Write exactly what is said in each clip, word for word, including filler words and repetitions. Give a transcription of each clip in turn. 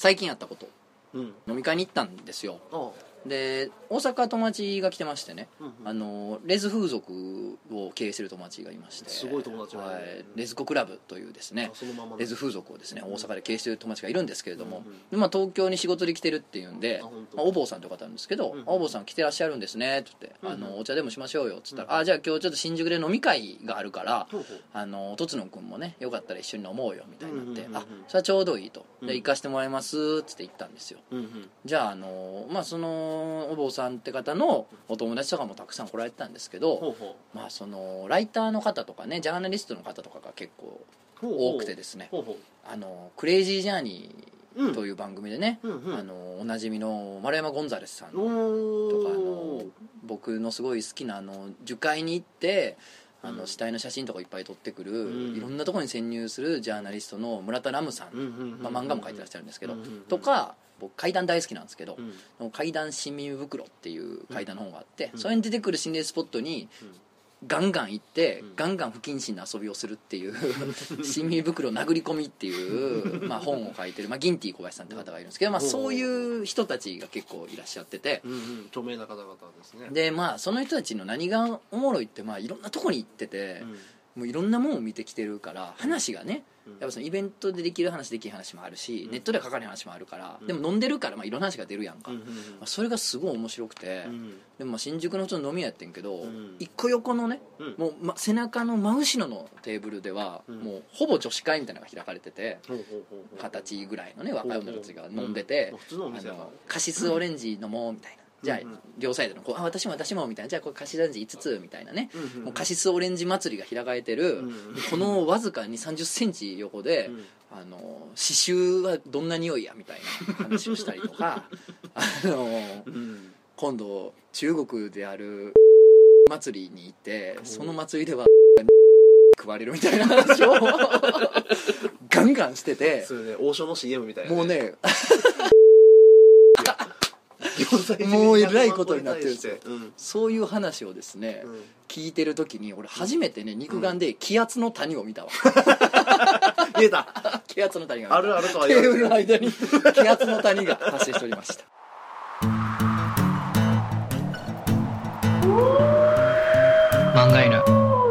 最近あったこと、 うん、 飲み会に行ったんですよ。 ああで大阪友達が来てましてね、 うんうん、 あのレズ風俗を経営してる友達がいまして、 すごい友達が、ね、 はい、レズコクラブというですね、 そのままレズ風俗をですね大阪で経営してる友達がいるんですけれども、 うんうん、 でまあ、東京に仕事で来てるっていうんで、 あ、 まあ、お坊さんという方なんですけど、 うんうん、 お坊さん来てらっしゃるんですねって言って、 うんうん、 あのお茶でもしましょうよって言ったら、 うん、 あじゃあ今日ちょっと新宿で飲み会があるから、 ほうほう、 あのとつのくんもねよかったら一緒に飲もうよみたいになって、 うんうんうんうん、 あそれはちょうどいいと、 うん、 で行かしてもらいますって言ったんですよ、 うんうん、 じゃあ、あのまあ、そのお坊さんって方のお友達とかもたくさん来られてたんですけど、 ほうほう、 まあ、そのライターの方とかねジャーナリストの方とかが結構多くてですね、 ほうほう、 あのクレイジージャーニーという番組でね、 うんうんうん、 あのおなじみの丸山ゴンザレスさんとか、あの僕のすごい好きなあの樹海に行ってあの死体の写真とかいっぱい撮ってくる、うん、いろんなところに潜入するジャーナリストの村田ラムさん、うんうんうんうん、まあ、漫画も書いてらっしゃるんですけど、うんうんうん、とか僕怪談大好きなんですけど、うん、怪談新耳袋っていう怪談の本があって、うん、それに出てくる心霊スポットに、うん、ガンガン行って、うん、ガンガン不謹慎な遊びをするっていう新耳袋殴り込みっていうまあ本を書いてる、まあ、ギンティ小林さんって方がいるんですけど、まあ、そういう人たちが結構いらっしゃってて、 うんうん、著名な方々ですね。 でまあその人たちの何がおもろいって、まあ、いろんなとこに行ってて、うん、もういろんなものを見てきてるから話がね、うん、やっぱそのイベントでできる話できる話もあるし、うん、ネットで書かれる話もあるから、うん、でも飲んでるから、まあ、いろんな話が出るやんか、うんうんうん、まあ、それがすごい面白くて、うん、でもまあ新宿の普通の飲み屋やってんけど、うん、一個横のね、うん、もう、ま、背中の真後ろのテーブルでは、うん、もうほぼ女子会みたいなのが開かれてて二十歳ぐらいのね若い女たちが飲んでて、うん、あのカシスオレンジ飲もうみたいな、じゃあ、うんうん、両サイドのこうあ私も私もみたいな、じゃあこれカシスオレンジいつつみたいなね、うんうんうん、もうカシスオレンジ祭りが開かれてる、うんうん、このわずかにさんじゅっセンチ横で、うん、あの刺繍はどんな匂いやみたいな話をしたりとかあの、うん、今度中国である祭りに行ってその祭りでは食われるみたいな話をガンガンしてて、 それね王将の シーエム みたいな、ね、 もうねもうえらいことになってるんですよ、うん、そういう話をですね、うん、聞いてる時に俺初めてね肉眼で気圧の谷を見たわ、 うん、見えた気圧の谷があるあるとは言われてテーブルの間に気圧の谷が発生しておりました漫画犬。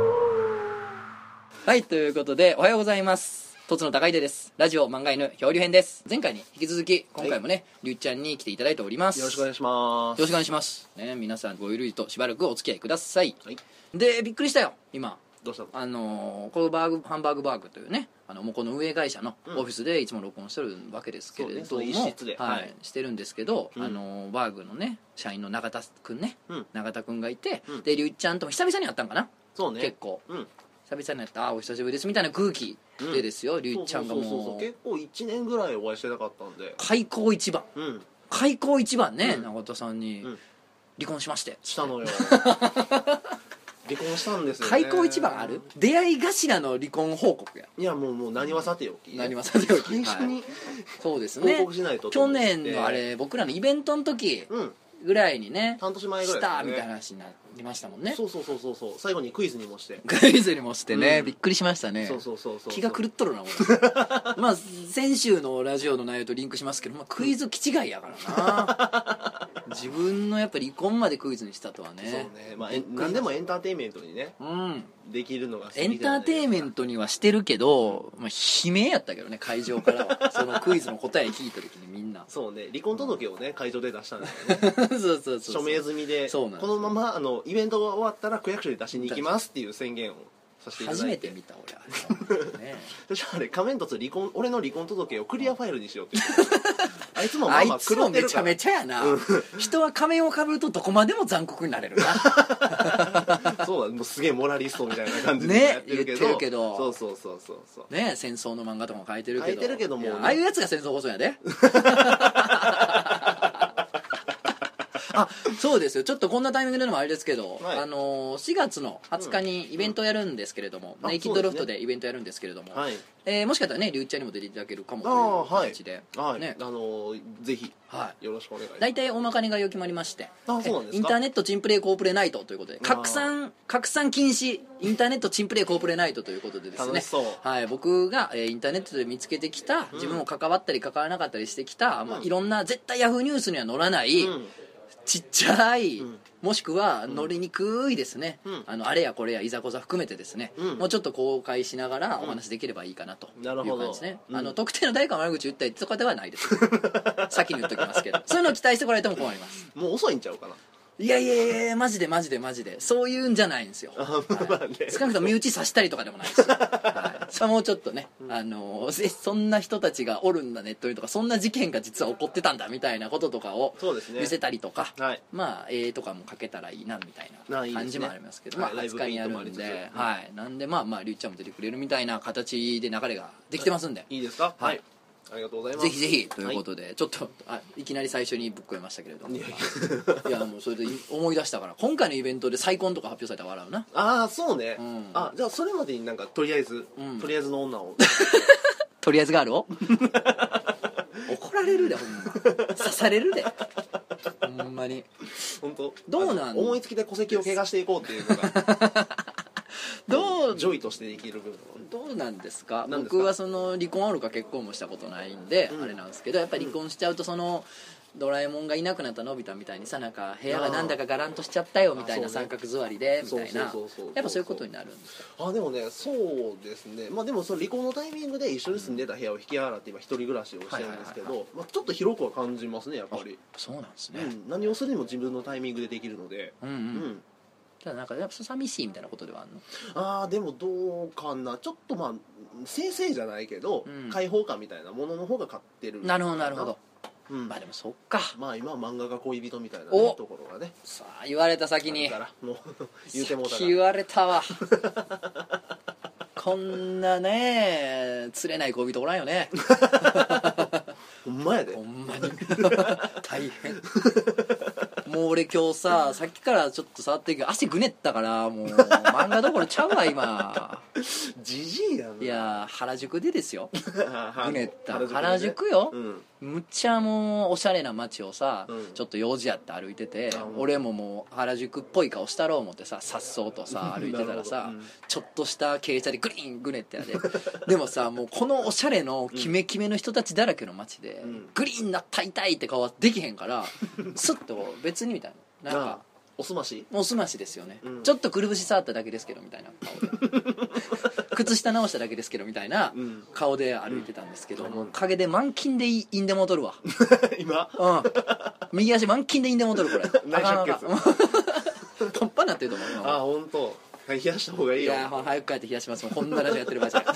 はい、ということでおはようございます。とつの高出です。ラジオ漫画犬漂流編です。前回に引き続き今回もね、はい、りゅうちゃんに来ていただいております。 よろしくお願いします。 よろしくお願いします、ね、皆さんごゆるりとしばらくお付き合いください、はい、でびっくりしたよ今。 どうしたの？ あのー、このバーグハンバーグバーグというね、あのもうこの運営会社のオフィスでいつも録音してるわけですけれども、うん、そうね、そうはい、はい、してるんですけど、うん、あのー、バーグのね社員の永田くんね、うん、永田くんがいて、うん、でりゅうちゃんとも久々に会ったんかな。 そうね、 結構、 うん、 久々に会ったあお久しぶりですみたいな空気でですよ、りゅうちゃんがもう、そうそうそうそう、 結構いちねんぐらいお会いしてなかったんで開口一番、うん、開口一番ね、うん、永田さんに、うん、離婚しましてしたのよ離婚したんですよね。 開口一番ある出会い頭の離婚報告や。 いやもうもう何はさておき、 何はさておき最初に、はい、 そうですね、 報告しないと去年のあれ僕らのイベントの時ぐらいにね、 半年前ぐらいですね、したみたいな話になりましたもんね。 そうそうそうそうそう、最後にクイズにもしてクイズにもしてね、うん、びっくりしましたね。 そうそうそうそう、 気が狂っとるなまあ先週のラジオの内容とリンクしますけど、まあ、クイズ気違いやからな自分のやっぱ離婚までクイズにしたとはね。 そうね、まあ、何でもエンターテインメントにね、うん、できるのが好きじゃないですか。 エンターテインメントにはしてるけど、まあ、悲鳴やったけどね会場からはそのクイズの答え聞いた時にみんなそうね、離婚届をね、うん、会場で出したんだよねそうそうそうそう、署名済みで、このままあのイベントが終わったら区役所に出しに行きますっていう宣言をさせていただいて、初めて見た俺あれ、ね、そしたらね、仮面凸離婚、俺の離婚届をクリアファイルにしようって言ってあいつもまあまあ狂ってるから、あいつもめちゃめちゃやな人は仮面をかぶるとどこまでも残酷になれるなそうだ、もうすげえモラリストみたいな感じでやってるけど、ね、言ってるけど、そうそうそうそうそうね、戦争の漫画とかも書いてるけど、書いてるけども、ね、ああいうやつが戦争こそやであ、そうですよ。ちょっとこんなタイミングでのもあれですけど、 はい、 あのー、しがつのはつかにイベントをやるんですけれども、うん、ネイキッドロフトでイベントやるんですけれども、はい、えー、もしかしたらね、リュウちゃんにも出ていただけるかもという形で、 はい、ね、あのー、ぜひ、はい、よろしくお願いします。 大体大まかに概要決まりまして、 あ、そうなんですか。 インターネットチンプレイコープレナイトということで、拡散拡散禁止インターネットチンプレイコープレナイトということでですね、はい、僕が、えー、インターネットで見つけてきた、自分も関わったり関わらなかったりしてきた、うん、まあ、いろんな絶対ヤフーニュースには載らない、うん、ちっちゃい、うん、もしくは乗りにくいですね、うん、あのあれやこれやいざこざ含めてですね、うん、もうちょっと公開しながらお話できればいいかなという感じですね、うん、あの特定の誰かの悪口言ったりとかではないです先に言っときますけど、そういうのを期待してこられても困ります。 もう遅いんちゃうかな。 いやいやいやいや、マジでマジでマジでそういうんじゃないんですよ、はい、少なくとも身内さしたりとかでもないし、はい、それもうちょっとね、うん、あのえそんな人たちがおるんだネットにとか、そんな事件が実は起こってたんだみたいなこととかを見せたりとか、ね、はい、まあ絵とかも描けたらいいなみたいな感じもありますけど、いい、ね、まあはつかにやるんで、はい、なんでまあまありゅうちゃんも出てくれるみたいな形で流れができてますんで、 いいですか、はい、ありがとうございます。 ぜひぜひということで、はい、ちょっとあいきなり最初にぶっこえましたけれども、いやいやもうそれで思い出したから、今回のイベントで再婚とか発表されたら笑うな。 ああそうね、うん、あじゃあそれまでになんかとりあえず、うん、とりあえずの女をとりあえずガールを怒られるで、ほんま刺されるでほんまに。 本当どうなん思いつきで戸籍を怪我していこうっていうのがどうジョイとしてできる部分どうなんですか。僕はその離婚あるか結婚もしたことないんで、うん、あれなんですけど、やっぱり離婚しちゃうとそのドラえもんがいなくなったのび太みたいにさ、なんか部屋がなんだかガランとしちゃったよみたいな、三角座りでみたいな、やっぱそういうことになるんですか。 あでもねそうですね、まあでもその離婚のタイミングで一緒に住んでた部屋を引き払って今一人暮らしをしてるんですけど、まあちょっと広くは感じますねやっぱり。 そうなんですね、 うん、何をするにも自分のタイミングでできるので、うんうん、うんただなんかやっぱ寂しいみたいなことではあるの。 ああでもどうかな、ちょっとまあ正々じゃないけど、うん、開放感みたいなものの方が勝ってる。 なるほどなるほど、うん、まあでもそっか、 まあ今は漫画が恋人みたいな、ね、ところがね、 さあ言われた先にもう言うてもうたら先言われたわこんなね釣れない恋人おらんよねほんまやで、 ほんまに大変もう俺今日ささっきからちょっと触ってるけど足ぐねったから、もう漫画どころちゃうわ今じじいやん。 いや原宿でですよぐねった原宿、ね、原宿よ、うん、むっちゃもうおしゃれな街をさ、うん、ちょっと用事やって歩いてて、うん、俺ももう原宿っぽい顔したろう思ってささっそうとさ歩いてたらさ、うん、ちょっとした傾斜でグリーンぐねってやででもさもうこのおしゃれのキメキメの人たちだらけの街で、うん、グリーンなった痛いって顔はできへんからスッと別にみたいな、なんかおすましおすましですよね、うん、ちょっとくるぶし触っただけですけどみたいな顔で靴下直しただけですけどみたいな顔で歩いてたんですけど、うん、もう陰で満勤でインデモ取るわ今、 うん、右足満勤でインデモ取るこれ内出血突破になってると思うよ。 あ本当冷やした方がいいよ。 いや早く帰って冷やします。もうこんなラジオやってる場合じゃ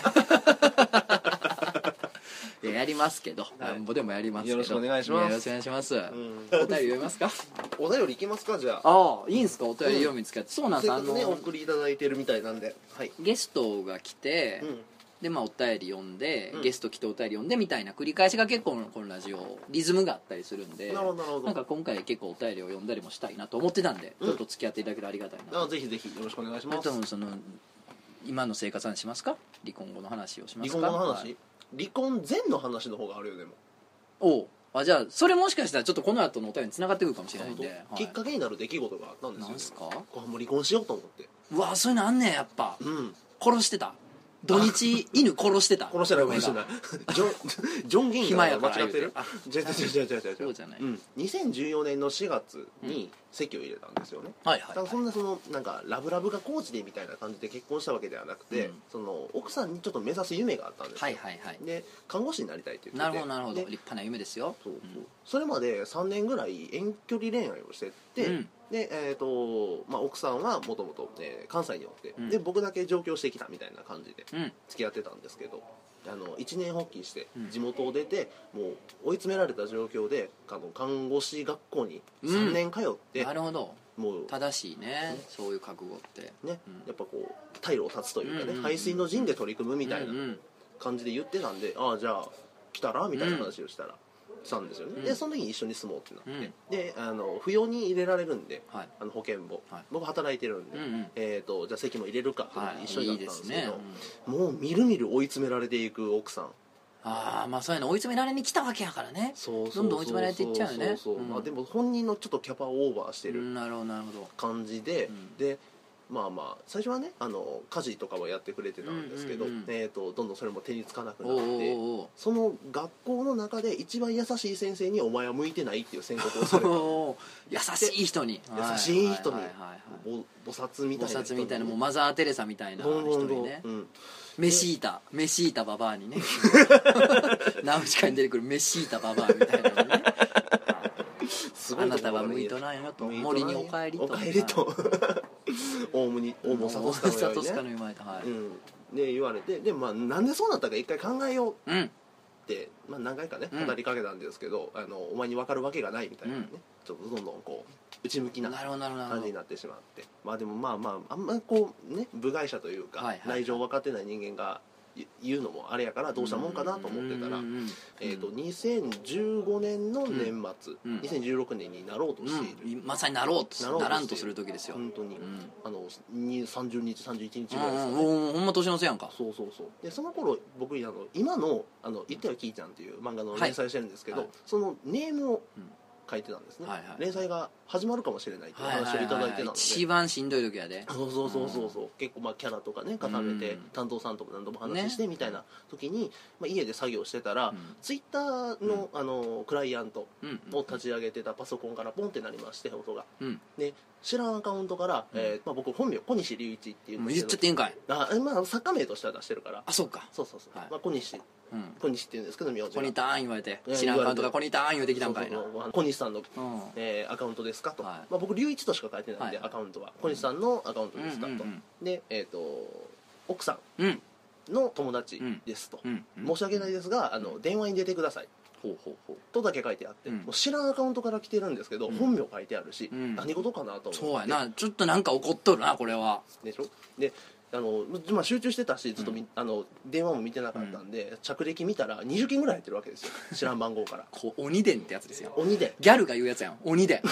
いややりますけど、なんぼでもやりますけど、 よろしくお願いします。 よろしくお願いします、うん、お便り読みますか。 お便りいきますか。じゃあああいいんすか、お便り読みつけて、うん、そうなんです、 せっかくねお送りいただいてるみたいなんで、はい、 ゲストが来て、うんでまあ、お便り読んで、うん、ゲスト来てお便り読んでみたいな繰り返しが結構このラジオリズムがあったりするんで、 なるほどなるほど、 なんか今回結構お便りを読んだりもしたいなと思ってたんで、うん、ちょっと付き合っていただけるとありがたいな。 あぜひぜひよろしくお願いします。 多分その今の生活話しますか、離婚後の話をしますか。 離婚後の話、はい、離婚前の話の方があるよ。でもおうあじゃあそれもしかしたらちょっとこの後のお便りに繋がってくるかもしれないんで、はい、 きっかけになる出来事があったんですよ。 なんすか。 これもう離婚しようと思って。 うわそういうのあんねんやっぱ、うん、殺してた土日犬殺してた殺してない殺してないジョンジョン・ゲインが間違ってる。違う違う違う違う違うそうじゃない、うん、 にせんじゅうよねんのしがつに籍を入れたんですよね、 はいはい、はい、 そんなそのなんかラブラブがコーチでみたいな感じで結婚したわけではなくて、うん、その奥さんにちょっと目指す夢があったんですよ、 はいはいはい、 で看護師になりたいって言ってて、 なるほどなるほど、立派な夢ですよ。 そうそう、うん、それまでさんねんぐらい遠距離恋愛をしてって、うんでえーとまあ、奥さんはもともと関西におって、うん、で僕だけ上京してきたみたいな感じで付き合ってたんですけど、あの一年発起して地元を出て、うん、もう追い詰められた状況であの看護師学校にさんねん通って、 うん、なるほど、 もう正しいね、うん、そういう覚悟ってね、うん、 やっぱこう退路を断つというかね、うんうんうん、背水の陣で取り組むみたいな感じで言ってたんで、ああじゃあ来たらみたいな話をしたら、 したんですよね、 うん、 でその時に一緒に住もうってなって、 うん、 であの扶養に入れられるんで、 はい、 あの保険簿、はい、僕働いてるんで、 うんうん、 えー、とじゃあ籍も入れるかって一緒になったんですけど、はい、いいですね、 うん、 もうみるみる追い詰められていく奥さん。 ああまあそういうの追い詰められに来たわけやからね。 そうどんどん追い詰められていっちゃうよね。 そうそうそう、うん、まあ、でも本人のちょっとキャパをオーバーしてる感じで、うん、でまあまあ最初はねあの家事とかはやってくれてたんですけど、うんうんうん、えー、とどんどんそれも手につかなくなって、おうおうおう、その学校の中で一番優しい先生にお前は向いてないっていう宣告をされた優しい人に優しい人に、菩薩みたいな人に、 菩薩みたいなもうマザー・テレサみたいな人にね、うん、メシータメシータババアにねナウシカに出てくるメシータババアみたいなねあなたは向いとないよと森にお帰りとお帰りとオウムにオウムサトスカのようにね、 サトスカの生まれた、はい、 うん、で言われて、でまあなんでそうなったか一回考えよう、 うん、 で、まあ、何回かね語りかけたんですけど、うん、あのお前に分かるわけがないみたいなね、うん、ちょっとどんどんこう内向きな感じになってしまって、まあでもまあまああんまこうね部外者というか、はいはいはい、内情分かってない人間が言うのもあれやからどうしたもんかなと思ってたら、えー、とにせんじゅうごねんの年末、うん、にせんじゅうろくねんになろうとしている、 うん、まさになろうとなろうとならんとする時ですよ本当に、うん、あのさんじゅうにちさんじゅういちにちぐらいですかね、うん、ほんま年の瀬やんか。 そうそうそう、でその頃僕あの今の「あの言ってよキーちゃん」っていう漫画の連載してるんですけど、はいはい、そのネームを書いてたんですね、はいはい、連載が始まるかもしれないっていう話をいただいてたので、はいはいはいはい、 一番しんどい時やで、 そうそうそうそうそう、結構まあキャラとかね固めて、うん、担当さんとも何度も話してみたいな時に、ね、まあ、家で作業してたら、うん、ツイッターの、うん、あのクライアントを立ち上げてたパソコンからポンってなりまして音が、うん、で知らんアカウントから、うん、えーまあ、僕本名小西隆一っていうんですけど、 言っちゃっていいんかい、 あ、まあ、作家名としては出してるから、 あ、そうか、 そうそうそう、はい、まあ、小西うん、 小西って言うんですけど名字がコニターン言われて知らんアカウントがコニターン言うてきたんかいな、 小西さんの、うん、えー、アカウントですかと、はい、まあ、僕隆一としか書いてないんで、はい、アカウントは小西さんのアカウントですかと、うんうんうん、で、えー、と奥さんの友達ですと、うんうん、申し訳ないですがあの電話に出てください、ほうほうほうとだけ書いてあって、うん、もう知らんアカウントから来てるんですけど、うん、本名書いてあるし、うん、何事かなと思って、 そうやな、ちょっとなんか怒っとるなこれはでしょ。であの、まあ、集中してたしずっと、うん、あの電話も見てなかったんで、うん、着歴見たらにじゅっけんぐらい入ってるわけですよ知らん番号からこう鬼伝ってやつですよ、 鬼伝、 ギャルが言うやつやん、鬼伝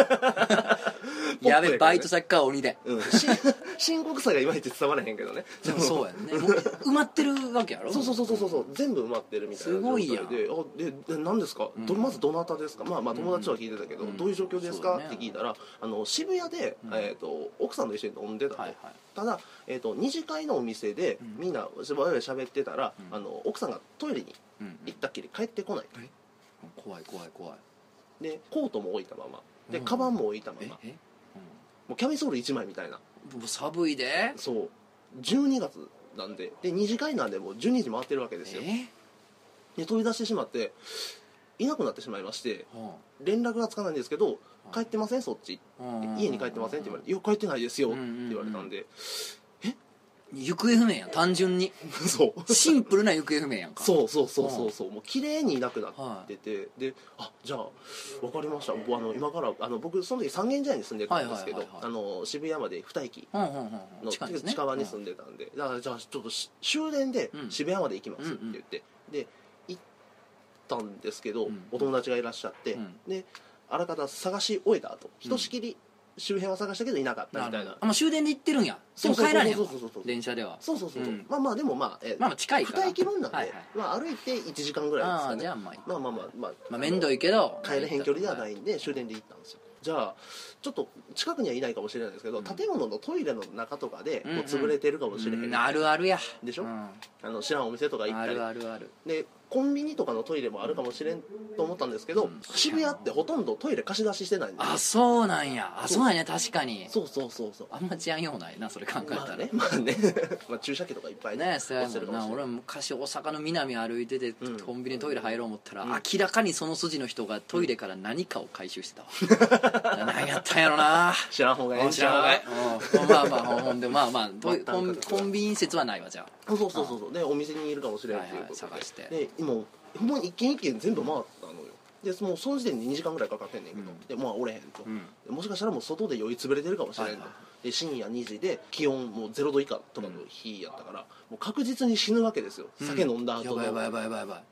やべ、バイト先から鬼伝、 うん、深刻さがいまいち伝わらへんけどねでもそうやね、もう埋まってるわけやろ、 そうそうそうそうそう、全部埋まってるみたいな状態で、すごいやん、あでで何ですか、うん、どまずどなたですか、まあまあ友達は聞いてたけど、うん、どういう状況ですか、うん、って聞いたら、あの渋谷で、うん、えー、と奥さんと一緒に飲んでたと、はいはい、ただ、えー、と二次会のお店で、うん、みんなしばらく喋ってたら、うん、あの奥さんがトイレに行ったっきり帰ってこない、うんうん、 怖い怖い怖いでコートも置いたままで、うん、カバンも置いたまま、ええ、うん、もうキャミソールいちまいみたいな、 もう寒いで、 そうじゅうにがつなんで、で二次会なんでもうじゅうにじ回ってるわけですよ、えで飛び出してしまっていなくなってしまいまして、はあ、連絡がつかないんですけど、はあ、帰ってませんそっち、はあ、家に帰ってませんって言われて、いや帰ってないですよって言われたんで、うんうんうん、え行方不明やん単純にそうシンプルな行方不明やんか、 そうそうそうそうそう、もう綺麗にいなくなってて、はい、であじゃあ分かりました、あの今からあの僕その時三軒茶屋に住んでたんですけど、あの渋谷までに駅の近場に住んでたんで、だからじゃあちょっと終電で渋谷まで行きますって言って、うん、で行ったんですけど、うん、お友達がいらっしゃって、うん、であらかた探し終えた後ひとしきり、うん周辺は探したけどいなかったみたいな、 あ、もう終電で行ってるんや、でも帰らへんわ電車では、 そうそうそう、うん、まあまあでもまあ、えまあまあ近いからに駅分なんで、はいはい、まあ、歩いていちじかんぐらいですかね、 あじゃあまあまあまあまあまあ、 まあ、面倒いけど帰れへん距離ではないんで終電で行ったんですよ。じゃあちょっと近くにはいないかもしれないですけど、うん、建物のトイレの中とかでこう潰れてるかもしれへん、うん、 あるあるやでしょ、 うん、 あの知らんお店とか行ったり、 あるあるあるでコンビニとかのトイレもあるかもしれんと思ったんですけど、うん、渋谷ってほとんどトイレ貸し出ししてないんですよ。 あ、そうなんや、あ、そうやね、確かにそうそうそうそう、 あんま治安ようないなそれ考えたら、まあね、 まあねまあ駐車機とかいっぱいね、 ね、そうやもんな。俺は昔大阪の南歩いてて、うん、コンビニトイレ入ろう思ったら、 うん、 明らかにその筋の人がトイレから何かを回収してたわ、うん、何やったんやろな、 知らん方がええんちゃう、 まあまあほんでまあまあコン、コンビニ説はないわ、じゃあ、 そうそうそうそう、でお店にいるかもしれないっていうことで、はいはい、探してで今ほんまに一軒一軒全部回ったのよ。でもうその時点でにじかんぐらいかかってんねんけど、うん、でまあおれへんと、うん、もしかしたらもう外で酔いつぶれてるかもしれんと、はいはい、で深夜にじで気温もうゼロど以下とかの日やったから、うん、もう確実に死ぬわけですよ、酒飲んだ後の、 うん、やばいやばいやばいやばい、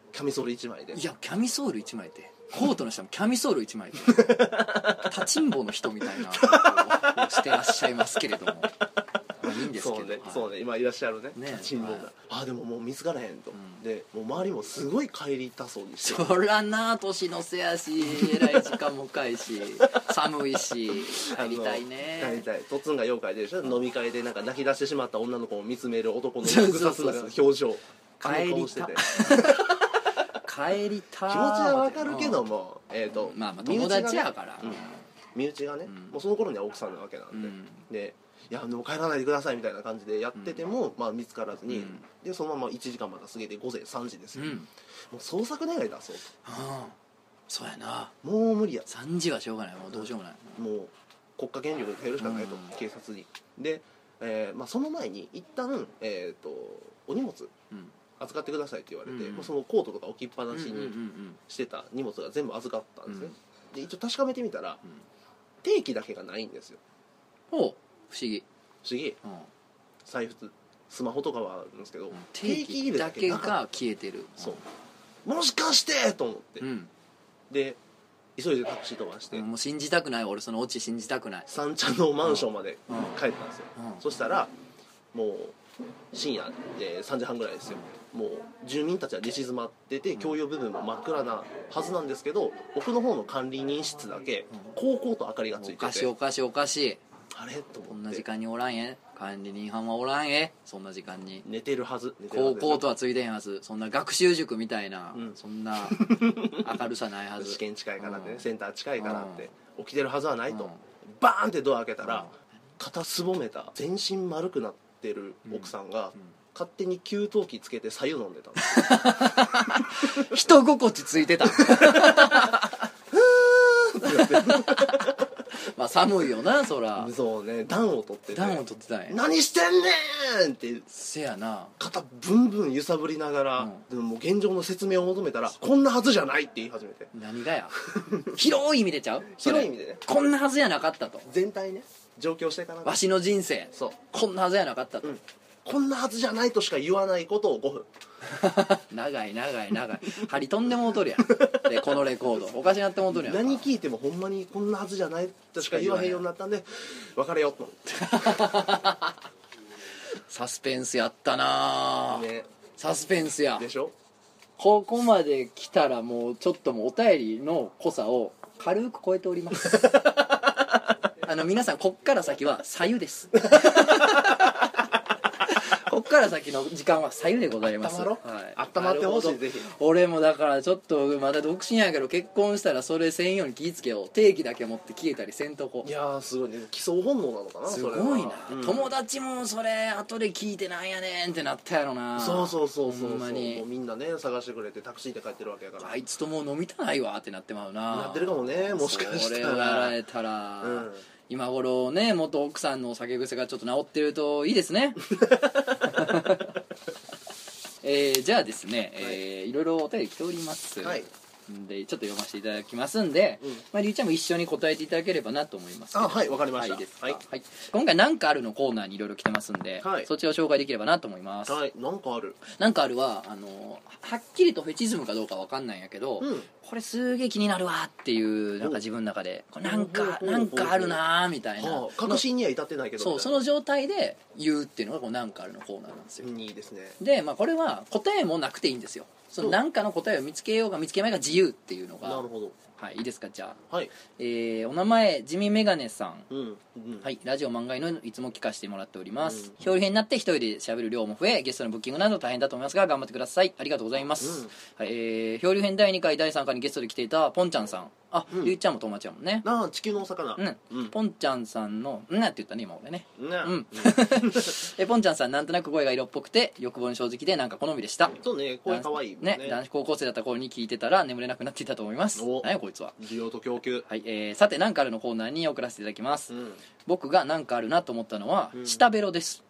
キャミソールいちまいで。 いやキャミソールいちまいってコートの下もキャミソールいちまいで立ちんぼの人みたいなことをしてらっしゃいますけれどもいいんですけど、 そうね、 はい、 そうね、今いらっしゃるね、 ね立ちんぼが、はい、あでももう見つからへんと、うん、でもう周りもすごい帰りたそうにしてそらな年のせやしえらい時間も深いし寒いし帰りたいね帰りたい。とっつんが妖怪でしょ、飲み会でなんか泣き出してしまった女の子を見つめる男の複雑な表情、 帰りた帰りた気持ちはわかるけども、えーとまあまあ友達やから、 うん、身内がね、うん、もうその頃には奥さんなわけなんで、うん、でいやでも帰らないでくださいみたいな感じでやってても、うん、まあ見つからずに、うん、でそのままいちじかんまた過ぎて午前さんじですよ、うん、もう捜索願い出そうと、 はあ、そうやな、 もう無理や、 さんじはしょうがない、もうどうしようもない、 もう国家権力で頼るしかないと、うん、警察にで、えーまあ、その前に一旦、えー、とお荷物、うん預かってくださいって言われて、うん、そのコートとか置きっぱなしにしてた荷物が全部預かったんですね、うん、で一応確かめてみたら、うん、定期だけがないんですよ。 お不思議不思議、うん、財布スマホとかはあるんですけど、うん、 定期入れだけが消えてる、 そうもしかしてと思って、うん、で急いでタクシー飛ばして、 うん、もう信じたくない、俺そのオチ信じたくない、 三茶のマンションまで帰ったんですよ、うんうん、そしたらもう深夜でさんじはんぐらいですよ、もう住民たちは寝静まってて共用部分も真っ暗なはずなんですけど、奥の方の管理人室だけこうこうと明かりがついてて、 おかしいおかしいおかしい、 あれと思って、 こんな時間におらんえ、管理人班はおらんえ、そんな時間に寝てるはず、 こうこうとはついてへんはず、そんな学習塾みたいな、うん、そんな明るさないはず試験近いからってね、うん、センター近いからって起きてるはずはないと、うん、バーンってドア開けたら、うん、肩すぼめた全身丸くなってる奥さんが、うんうん、勝手に給湯器つけて白湯飲んでたんですよ人心地ついてたまあ寒いよなそら、 そうね、暖を取ってて暖を取ってたんや、 何してんねんってせやな、 肩ブンブン揺さぶりながら、うん、でももう現状の説明を求めたらこんなはずじゃないって言い始めて、 何がや広い意味でちゃう、 広い意味でね、 こんなはずやなかったと、 全体ね、上京してからわしの人生、そうこんなはずやなかったと、うん、 こんなはずじゃないとしか言わないことをごふん長い長い長い針飛んでもうとるやんでこのレコードおかしなってもうとるやん、 何聞いてもほんまにこんなはずじゃないとしか言わへんようになったんで別れようと思ってサスペンスやったな、ね、サスペンスやでしょ、 ここまで来たらもうちょっともうお便りの濃さを軽く超えておりますあの皆さんこっから先は左右ですこっから先の時間は左右でございます。 あったまってほしい、ぜひ。 俺もだからちょっとまだ独身やけど結婚したらそれせんように気ぃつけよう、定期だけ持って消えたりせんとこ。 いやーすごいね、基礎本能なのかな、 すごいな、うん、友達もそれ後で聞いてなんやねんってなったやろな。 そうそうそうそう、ほんまにもうみんなね探してくれてタクシーで帰ってるわけやから、 あいつともう飲みたないわってなってまうな、 なってるかもね、もしかしたらそれをやられたら、うん、今頃ね元奥さんの酒癖がちょっと治ってるといいですねえー、じゃあですね、はい、えー、いろいろお便り来ております、はい、でちょっと読ませていただきますんで、うん、まあ、りゅうちゃんも一緒に答えていただければなと思います。 あ、はい、わかりました。 はい、ですか、はいはい、今回なんかあるのコーナーにいろいろ来てますんで、はい、そっちを紹介できればなと思います。 はい、なんかあるなんかあるはあのはっきりとフェチズムかどうかわかんないんやけど、うん、これすげえ気になるわっていうなんか自分の中でこれなんかなんかあるなーみたいな、はあ、確信には至ってないけど、 そうその状態で言うっていうのがこうなんかあるのコーナーなんですよ。 いいですね。 で、まあ、これは答えもなくていいんですよ。その何かの答えを見つけようが見つけまいが自由っていうのが。 なるほど。 はい、いいですか、じゃあ、 はい、 えー、お名前地味メガネさん、 うんうん、 はい、ラジオ漫画のいつも聞かせてもらっております、うん、表裏編になって一人で喋る量も増えゲストのブッキングなど大変だと思いますが頑張ってください、ありがとうございます、うん、はい、えー、表裏編だいにかいだいさんかいにゲストで来ていたポンちゃんさん、あ、うん、ゆうちゃんも友達やもんね。 ああ、地球のお魚、 うんうん、ポンちゃんさんのんなって言ったね今俺ね、 うん、 うん、えポンちゃんさんなんとなく声が色っぽくて欲望に正直でなんか好みでした。 そうね、声かわいいもんね。 ね、男子高校生だった頃に聞いてたら眠れなくなっていたと思います。何やこいつは。 需要と供給。 はい、えー、さてなんかあるのコーナーに送らせていただきます、うん、僕がなんかあるなと思ったのは、うん、下ベロです。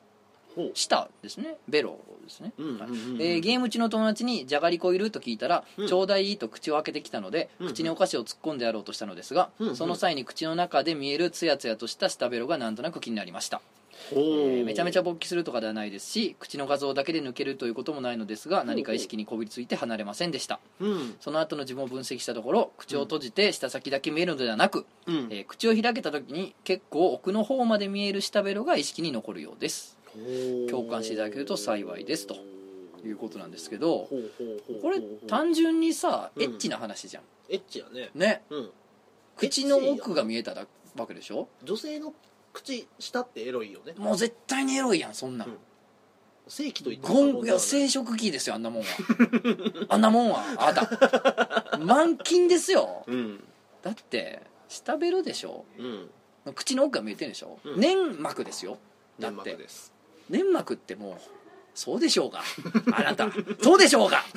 舌ですね、ベロですね、ゲーム中の友達にじゃがりこいると聞いたら、うん、ちょうだいと口を開けてきたので、うん、口にお菓子を突っ込んでやろうとしたのですが、うん、その際に口の中で見えるツヤツヤとした舌ベロがなんとなく気になりました。えー、めちゃめちゃ勃起するとかではないですし、口の画像だけで抜けるということもないのですが、何か意識にこびりついて離れませんでした、うん、その後の自分を分析したところ、口を閉じて舌先だけ見えるのではなく、うん、えー、口を開けた時に結構奥の方まで見える舌ベロが意識に残るようです。共感していただけると幸いですということなんですけど、これ単純にさ、エッチな話じゃん、 エッチやねね、うん、口の奥が見えたわけでしょ。 女性の口下ってエロいよね。 もう絶対にエロいやんそんなん、うん、 正規と言ってゴンいや生殖器ですよ、あんなもんはあんなもんはあなた満金ですよ、うん、だって下ベロでしょ、うん、口の奥が見えてるでしょ、うん、粘膜ですよ。だって粘膜です。粘膜ってもうそうでしょうかあなたそうでしょうか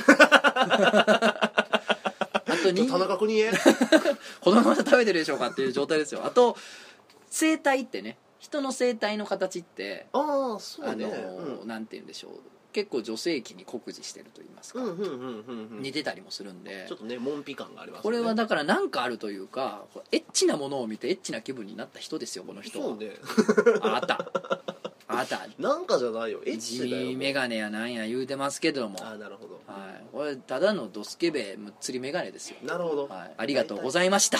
あとに田中邦衛このまま食べてるでしょうかっていう状態ですよ。あと声帯ってね、人の声帯の形ってああそうね、 あの、うん、なんて言うんでしょう、結構女性器に酷似してると言いますか、似てたりもするるんで、 ちょっとねモンピ感がありますね。 これはだから何かあるというか、エッチなものを見てエッチな気分になった人ですよこの人は。 そうねあなたあなたなんかじゃないよ、エッチだよ。 地メガネやなんや言うてますけども、 あなるほど、 はい、これただのドスケベむっつりメガネですよ。 なるほど、 はい、ありがとうございました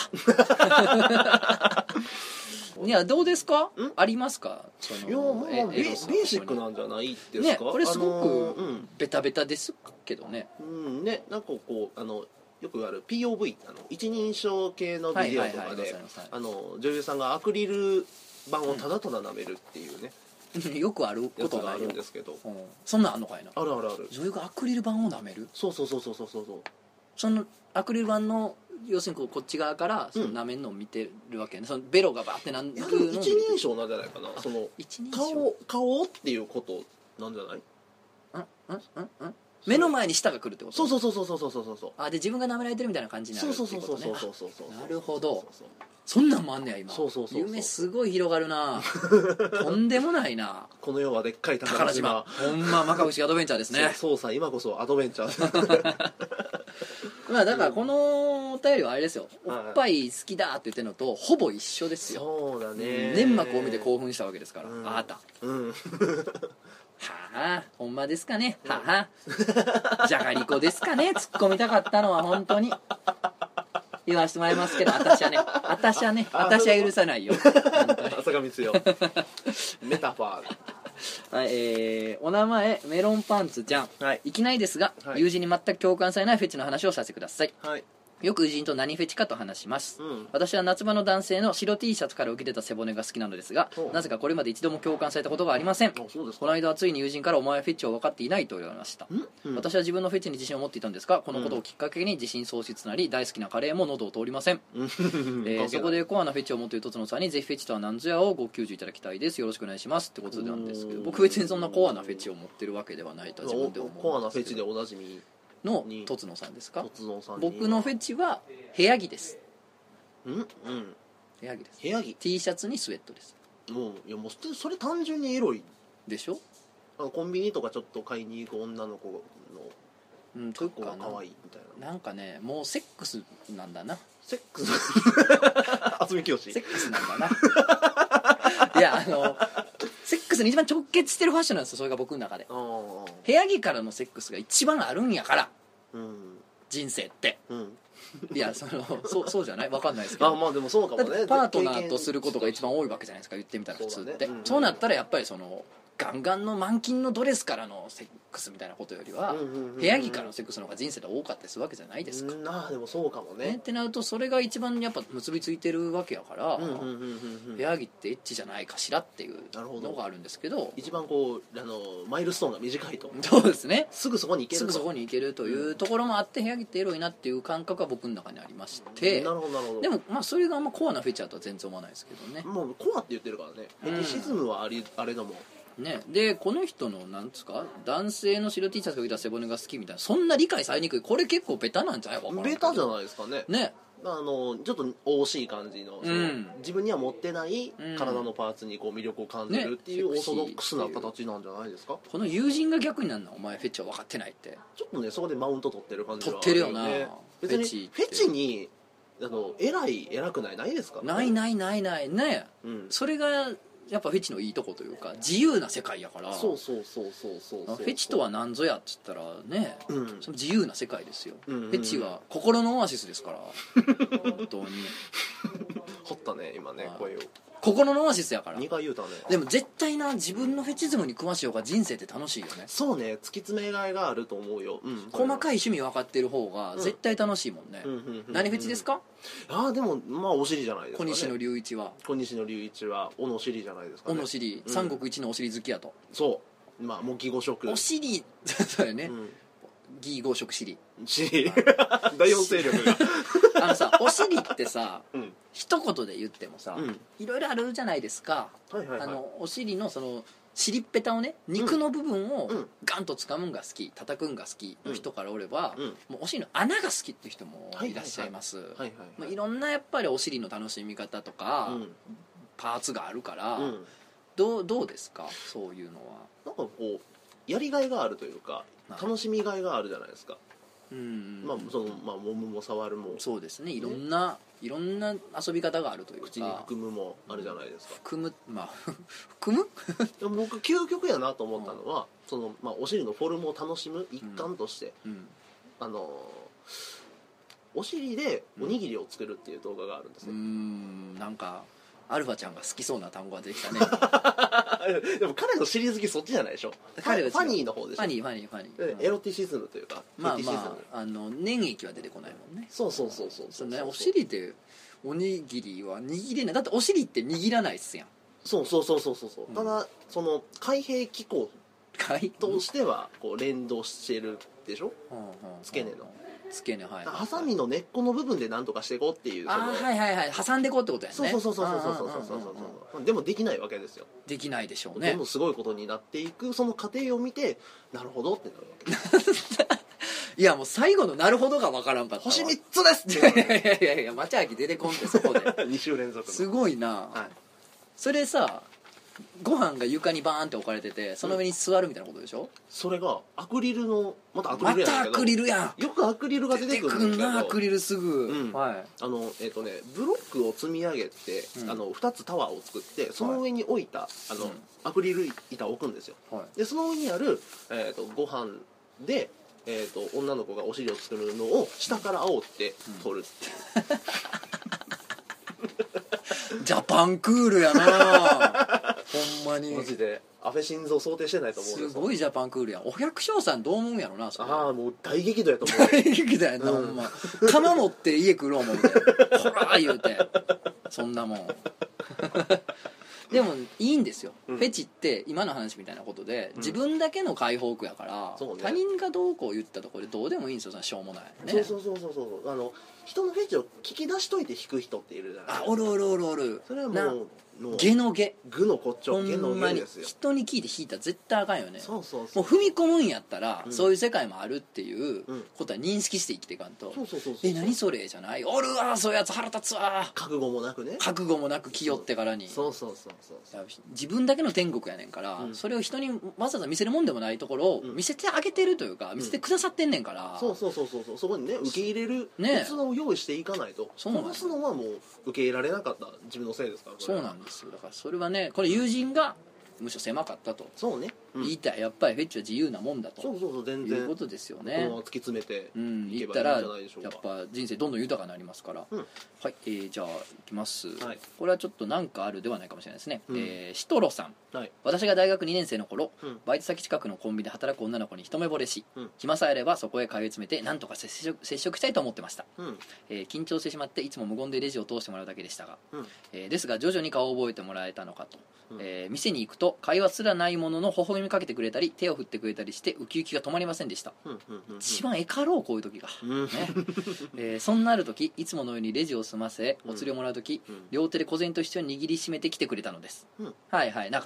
いやどうですか、ありますか、そのいやまあベーシックなんじゃないですか、 ね、これすごくベタベタですけどね、 うんね、なんかこうあのよくある ピーオーブイ あの一人称系のビデオとかで女優さんがアクリル板をただただ舐めるっていうね、 うん、よくあることがあるんですけど、 うん、そんなんあんのかいな。 あるあるある。 女優がアクリル板を舐める。 そうそうそうそうそうそう。 そのアクリル板の要するにこうこっち側からその舐めるのを見てるわけね、うん、そのベロがバーってなんるのを一人称なんじゃないかな。その顔顔っていうことなんじゃない？ うんうんうんうん。目の前に舌が来るってこと？ そうそうそうそうそうそうそう。 あで自分が舐められてるみたいな感じになるってことね。 そうそうそうそうそうそう。 なるほど。そんなんもあんねや今。 そうそうそう。 夢すごい広がるな。とんでもないな。 この世はでっかい宝島。ほんまマカブシアドベンチャーですね。 そうさ今こそアドベンチャー。 まあだからこのお便りはあれですよ、おっぱい好きだって言ってるのとほぼ一緒ですよ。 そうだね。 粘膜を見て興奮したわけですから、 うん、 あなた。 うんはあ、ほんまですかね、はあ、じゃがりこですかね、突っ込みたかったのは本当に言わせてもらいますけど、私はね、私はね、私は許さないよ。 浅香光代メタファー。 はい、えー、お名前メロンパンツちゃん、 はい、 いきなりですが、はい、友人に全く共感されないフェチの話をさせてください。はい、よく友人と何フェチかと話します、うん、私は夏場の男性の白 T シャツから浮き出た背骨が好きなのですが、なぜかこれまで一度も共感されたことがありません。この間はついに友人からお前はフェチを分かっていないと言われました、うん、私は自分のフェチに自信を持っていたんですが、このことをきっかけに自信喪失なり大好きなカレーも喉を通りません、えー、そこでコアなフェチを持っているとつのさんにぜひフェチとは何ぞやをご教授いただきたいです。よろしくお願いしますってことなんですけど、僕別にそんなコアなフェチを持ってるわけではないと自分で思うんですけど、 コアなフェチでおなじみのとつのさんですか？ さん僕のフェチは部屋着です。 うんうん。 部屋着です。 部屋着 T シャツにスウェットです。 もういやもうそれ単純にエロいでしょ。 あのコンビニとかちょっと買いに行く女の子のうん格好が可愛いみたいな。なんかねもうセックスなんだな。 セックス。渥美清。 セックスなんだな。いやあのセックスに一番直結してるファッションなんですよ、それが僕の中で。部屋着からのセックスが一番あるんやから、うん、人生って、うん、いやそのそうそうじゃない分かんないですけど、 あまあでもそうかもね。 パートナーとすることが一番多いわけじゃないですか、言ってみたら普通って。そう、ねうんうん、そうなったらやっぱりそのガンガンの満金のドレスからのセックスみたいなことよりは、部屋着からのセックスの方が人生で多かったりするわけじゃないですか。 あでもそうかもね。 ねってなるとそれが一番やっぱ結びついてるわけやから、部屋着ってエッチじゃないかしらっていうのがあるんですけど、 一番こうあのマイルストーンが短いと。 そうですね。 すぐそこに行ける。 すぐそこに行けるというところもあって、部屋着ってエロいなっていう感覚は僕の中にありまして、 なるほどなるほど。 でもまあそれがあんまコアなフェチャーとは全然思わないですけどね。 もうコアって言ってるからね。フェティシズムはありあれども。 ね、でこの人のなんですか男性の白 T シャツが着た背骨が好きみたいなそんな理解されにくいこれ結構ベタなんじゃないかなベタじゃないですかねねあのちょっと惜しい感じ の, その、うん、自分には持ってない体のパーツにこう魅力を感じるっていうオーソドックスな形なんじゃないですか、ね、 この友人が逆になんのお前フェチは分かってないってちょっとねそこでマウント取ってる感じはあるよね取ってるよな別にフェチにあの偉い偉くないないですか、ね、 ないないないないね、うん、それがやっぱフェチのいいとこというか自由な世界やからそうそうそうそうそうそうフェチとは何ぞやっつったらね、うん、その自由な世界ですよ、うんうんうん、フェチは心のオアシスですから本当に掘ったね今ね声を心のオアシスやからにかい言うたねでも絶対な自分のフェチズムに詳しい方が人生って楽しいよねそうね突き詰めがいがあると思うよ、うん、 細かい趣味分かってる方が絶対楽しいもんね、うん、何フェチですか？ ああでもまあお尻じゃないですかね小西の龍一は小西の龍一はおの尻じゃないですかねおの尻、うん、三国一のお尻好きやとそうまあもう義語色お尻そうやね、うん義語色尻尻第四勢力があのさお尻ってさ、うん、一言で言ってもさ、うん、いろいろあるじゃないですか、はいはいはい、あのお尻のその尻っぺたをね肉の部分をガンと掴むんが好き叩くんが好きの人からおれば、うん、もうお尻の穴が好きっていう人もいらっしゃいます、はいはいはいまあ、いろんなやっぱりお尻の楽しみ方とか、うん、パーツがあるから、うん、どう、どうですかそういうのはなんかこうやりがいがあるというか楽しみがいがあるじゃないですか、うん、まあそのまあ揉むも触るもそうですねいろんな、ね、いろんな遊び方があるというか口に含むもあるじゃないですか含むまあ含むでも僕究極やなと思ったのは、うん、そのまあお尻のフォルムを楽しむ一環として、うんうん、あのお尻でおにぎりを作るっていう動画があるんですね、 うん、うんなんかアルファちゃんが好きそうな単語が出てきたねでも彼のシリーズ好きそっちじゃないでしょ彼はファニーの方でしょファニーファニーファニー、 うん、エロティシズムというかまあまああの粘液は出てこないもんねそうそうそうそうそうねお尻でおにぎりは握れないだってお尻って握らないっすやんそうそうそうそうそう、うん、ただその開閉機構としてはこう連動してるでしょ、うん、付け根の付け根はいハサミの根っこの部分で何とかしていこうっていうああはいはいはい挟んでいこうってことやねそうそうそうそうそうそうそうそうそうでもできないわけですよできないでしょうねどんどんすごいことになっていくその過程を見てなるほどってなるわけいやもう最後のなるほどがわからんかった星みっつですいやいやいやいや町明出てこんってそこでに週連続のすごいな、はい、それさご飯が床にバーンって置かれててその上に座るみたいなことでしょ、うん、 それがアクリルのまたアクリルやんけどまたアクリルやんよくアクリルが出てくるんですけど出てくんなアクリルすぐ、うん、 はいあのえっ、ー、とねブロックを積み上げて、うん、あのふたつタワーを作ってその上に置いた、はい、あの、うん、アクリル板を置くんですよ、はい、でその上にある、えー、とご飯で、えー、と女の子がお尻を作るのを下から煽って取るっていう、 うん、ジャパンクールやなほんまにマジで安倍晋三想定してないと思うすごいジャパンクールやんお百姓さんどう思うんやろなそれああもう大激怒やと思う大激怒やな、うん、ほんま釜持って家来る思うてほら言うてそんなもんでもいいんですよ、うん、フェチって今の話みたいなことで、うん、自分だけの解放区やから、ね、他人がどうこう言ったところでどうでもいいんですよそのしょうもない、ね、 そうそうそうそうそうあの人のフェチを聞き出しといて弾く人っているじゃないですかあおるおるおるおるそれはもう下の下具の骨頂下の下ですよ人に聞いて弾いたら絶対あかんよねそうそうそうもう踏み込むんやったら、うん、そういう世界もあるっていうことは認識して生きていかんと、 そうそうそうそうえ何それじゃないおるわそういうやつ腹立つわ覚悟もなくね覚悟もなく気負ってからにそうそうそうそうそう自分だけの天国やねんから、うん、それを人にわざわざ見せるもんでもないところを見せてあげてるというか、うん、見せてくださってんねんから、 うん、そうそうそうそうそうそこにね受け入れる器を用意していかないと、ね、 そうなん殺すのはもう受け入れられなかった自分のせいですからそうなんですよだからそれはねこれ友人がむしろ狭かったとそうね、 うん、言いたいやっぱりフェチは自由なもんだとそうそうそう全然いうことですよねこの突き詰めていけばいいんじゃないでしょうか、うん、言ったらやっぱ人生どんどん豊かになりますから、うん、はい、えー、じゃあいきます、はい、これはちょっとなんかあるではないかもしれないですね、うん、えー、シトロさん、はい、私が大学にねん生の頃、うん、バイト先近くのコンビで働く女の子に一目惚れし、うん、暇さえあればそこへ通い詰めてなんとか接触、接触したいと思ってました、うんえー、緊張してしまっていつも無言でレジを通してもらうだけでしたが、うんえー、ですが徐々に顔を覚えてもらえたのかと、うんえー、店に行くと会話すらないものの微笑みかけてくれたり手を振ってくれたりしてウキウキが止まりませんでした、うんうんうんうん、一番エカろうこういう時が、うんねえー、そんなある時いつものようにレジを済ませお釣りをもらう時、うん、両手で小銭と一緒に握りしめてきてくれたのです、うん、はいはいなんか